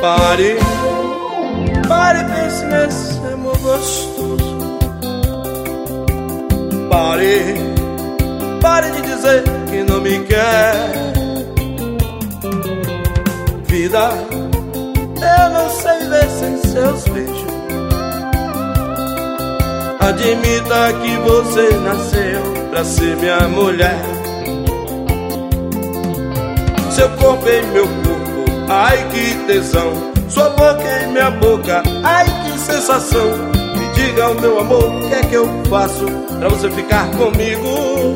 Pare, pare e pense nesse amor gostoso. Pare, pare de dizer que não me quer. Vida, eu não sei viver sem seus beijos. Admita que você nasceu pra ser minha mulher. Seu corpo em meu corpo, ai que tesão. Sua boca em minha boca, ai que sensação. Me diga, o meu amor, o que é que eu faço pra você ficar comigo?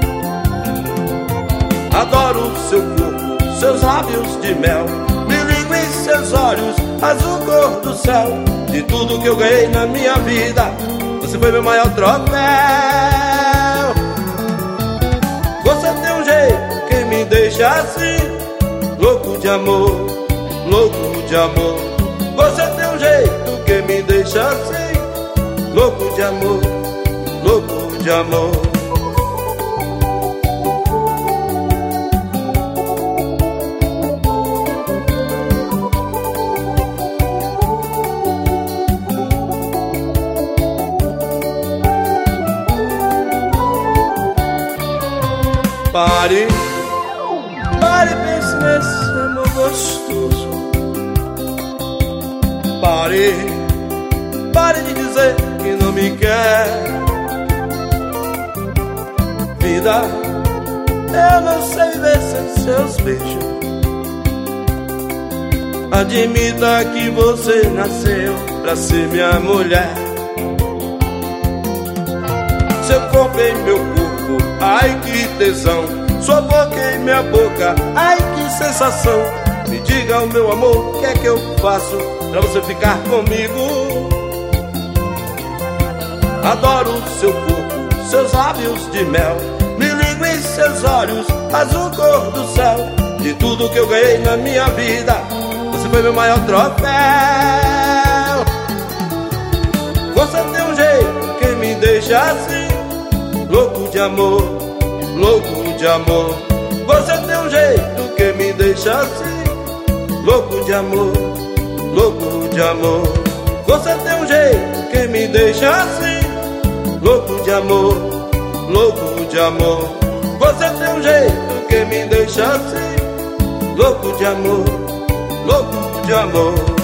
Adoro seu corpo, seus lábios de mel, meu língua em seus olhos, azul cor do céu. De tudo que eu ganhei na minha vida, você foi meu maior troféu. Você tem um jeito que me deixa assim, louco de amor, louco de amor. Você tem um jeito que me deixa assim, louco de amor, louco de amor. Pare, pare e pense nesse amor gostoso. Pare, pare de dizer que não me quer. Vida, eu não sei viver sem seus beijos. Admita que você nasceu pra ser minha mulher. Seu corpo em meu corpo, ai que tesão. Sua boca em minha boca, ai que sensação. Me diga, o meu amor, o que é que eu faço pra você ficar comigo? Adoro seu corpo, seus lábios de mel, meu língua em seus olhos, azul cor do céu. De tudo que eu ganhei na minha vida, você foi meu maior troféu. Você tem um jeito que me deixa assim, louco de amor, louco de amor. Você tem um jeito que me deixa assim, louco de amor, louco de amor. Você tem um jeito que me deixa assim, louco de amor, louco de amor. Você tem um jeito que me deixa assim, louco de amor, louco de amor.